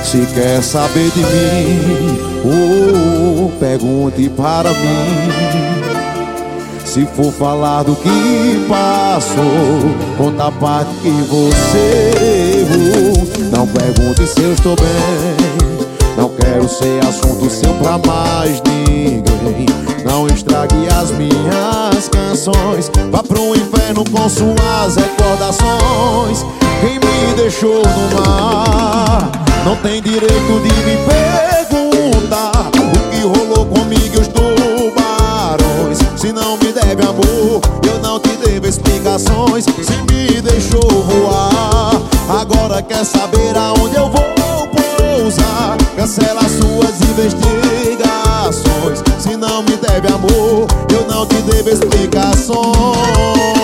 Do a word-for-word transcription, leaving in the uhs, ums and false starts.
Se quer saber de mim, oh, pergunte para mim. Se for falar do que passou, conta a parte que você errou. Não pergunte se eu estou bem, não quero ser assunto seu pra mais ninguém. Não estrague as minhas canções, vá pro inferno com suas recordações. Quem me deixou no mar não tem direito de me perguntar o que rolou comigo e os tubarões. Se não me deve amor, eu não te devo explicações. Se me deixou voar, agora quer saber aonde eu vou pousar. Cancela suas investigações. Se não me deve amor, eu não te devo explicações.